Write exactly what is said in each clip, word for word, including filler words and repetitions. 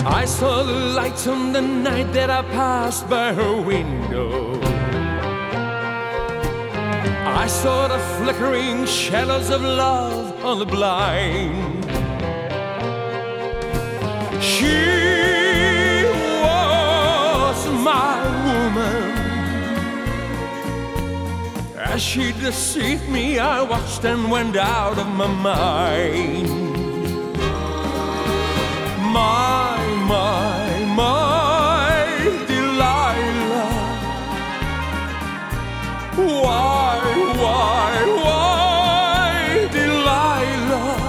I saw the lights on the night that I passed by her window. I saw the flickering shadows of love on the blind. She was my woman. As she deceived me, I watched and went out of my mind. My, my, my Delilah. Why, why, why Delilah?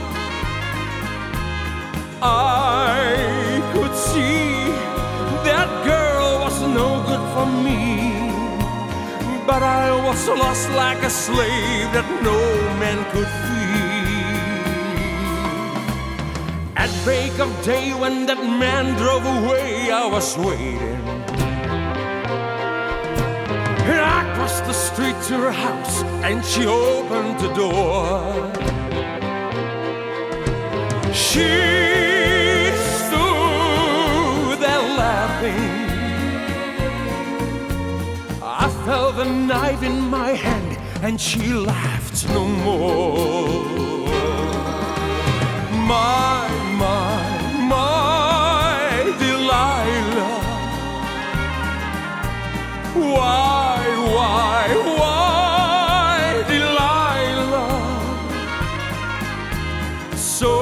I could see that girl was no good for me, but I was lost like a slave that no man could free. At break of day when that man drove away, I was waiting. And I crossed the street to her house, and she opened the door. She stood there laughing. I felt the knife in my hand, and she laughed no more. My, my, my Delilah. Why, why, why Delilah? So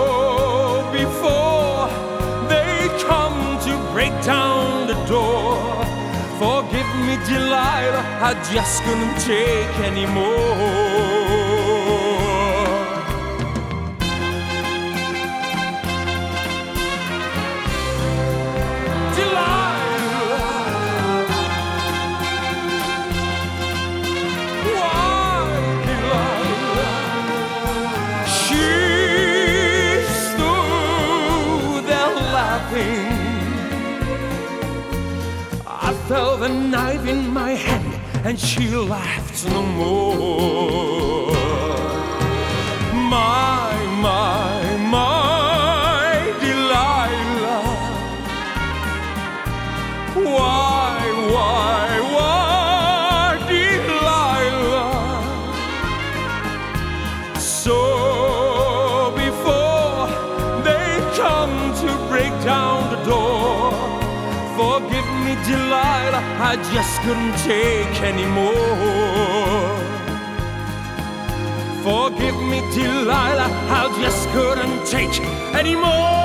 before they come to break down the door, forgive me, Delilah, I just couldn't take anymore. I felt the knife in my hand, and she laughed no more. My, my, my Delilah. Why, why, why Delilah? So before they come to break down the door, forgive me, Delilah, I just couldn't take anymore. Forgive me, Delilah, I just couldn't take anymore.